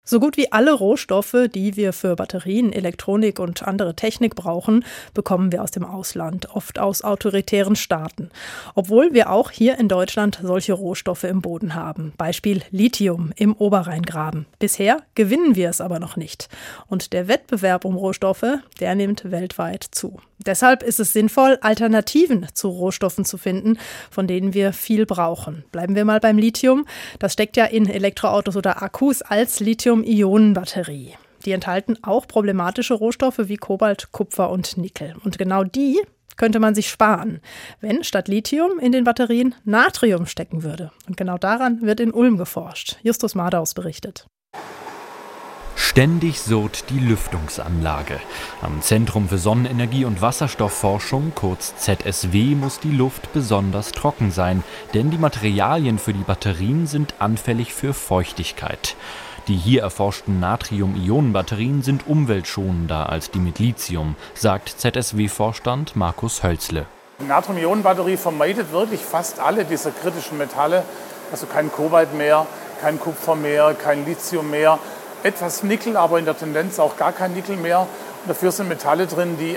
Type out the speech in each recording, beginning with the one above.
So gut wie alle Rohstoffe, die wir für Batterien, Elektronik und andere Technik brauchen, bekommen wir aus dem Ausland, oft aus autoritären Staaten. Obwohl wir auch hier in Deutschland solche Rohstoffe im Boden haben. Beispiel Lithium im Oberrheingraben. Bisher gewinnen wir es aber noch nicht. Und der Wettbewerb um Rohstoffe, der nimmt weltweit zu. Deshalb ist es sinnvoll, Alternativen zu Rohstoffen zu finden, von denen wir viel brauchen. Bleiben wir mal beim Lithium. Das steckt ja in Elektroautos oder Akkus als Lithium-Ionen-Batterie. Die enthalten auch problematische Rohstoffe wie Kobalt, Kupfer und Nickel. Und genau die könnte man sich sparen, wenn statt Lithium in den Batterien Natrium stecken würde. Und genau daran wird in Ulm geforscht. Justus Madaus berichtet. Ständig surrt die Lüftungsanlage. Am Zentrum für Sonnenenergie und Wasserstoffforschung, kurz ZSW, muss die Luft besonders trocken sein, denn die Materialien für die Batterien sind anfällig für Feuchtigkeit. Die hier erforschten Natrium-Ionen-Batterien sind umweltschonender als die mit Lithium, sagt ZSW-Vorstand Markus Hölzle. Die Natrium-Ionen-Batterie vermeidet wirklich fast alle dieser kritischen Metalle, also kein Kobalt mehr, kein Kupfer mehr, kein Lithium mehr. Etwas Nickel, aber in der Tendenz auch gar kein Nickel mehr. Und dafür sind Metalle drin, die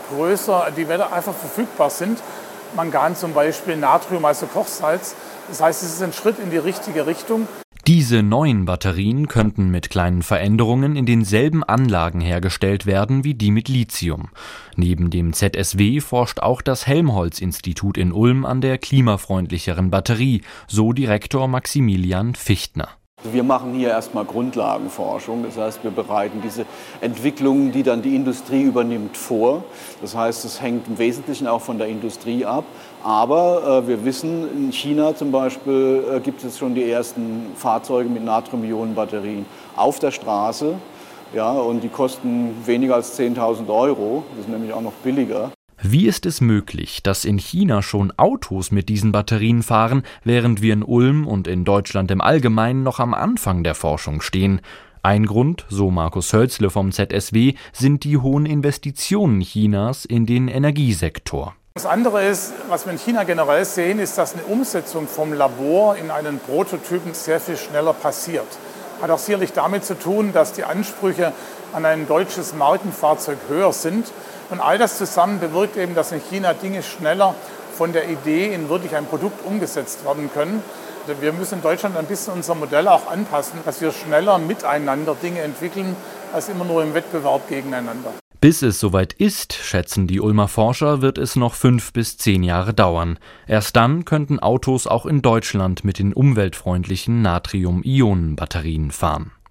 einfach verfügbar sind. Mangan zum Beispiel, Natrium, also Kochsalz. Das heißt, es ist ein Schritt in die richtige Richtung. Diese neuen Batterien könnten mit kleinen Veränderungen in denselben Anlagen hergestellt werden wie die mit Lithium. Neben dem ZSW forscht auch das Helmholtz-Institut in Ulm an der klimafreundlicheren Batterie, so Direktor Maximilian Fichtner. Wir machen hier erstmal Grundlagenforschung, das heißt, wir bereiten diese Entwicklungen, die dann die Industrie übernimmt, vor. Das heißt, es hängt im Wesentlichen auch von der Industrie ab. Aber wir wissen, in China zum Beispiel gibt es schon die ersten Fahrzeuge mit Natrium-Ionen-Batterien auf der Straße. Ja, und die kosten weniger als 10.000 €, das ist nämlich auch noch billiger. Wie ist es möglich, dass in China schon Autos mit diesen Batterien fahren, während wir in Ulm und in Deutschland im Allgemeinen noch am Anfang der Forschung stehen? Ein Grund, so Markus Hölzle vom ZSW, sind die hohen Investitionen Chinas in den Energiesektor. Das andere ist, was wir in China generell sehen, ist, dass eine Umsetzung vom Labor in einen Prototypen sehr viel schneller passiert. Hat auch sicherlich damit zu tun, dass die Ansprüche an ein deutsches Markenfahrzeug höher sind. Und all das zusammen bewirkt eben, dass in China Dinge schneller von der Idee in wirklich ein Produkt umgesetzt werden können. Wir müssen in Deutschland ein bisschen unser Modell auch anpassen, dass wir schneller miteinander Dinge entwickeln, als immer nur im Wettbewerb gegeneinander. Bis es soweit ist, schätzen die Ulmer Forscher, wird es noch 5 bis 10 Jahre dauern. Erst dann könnten Autos auch in Deutschland mit den umweltfreundlichen Natrium-Ionen-Batterien fahren.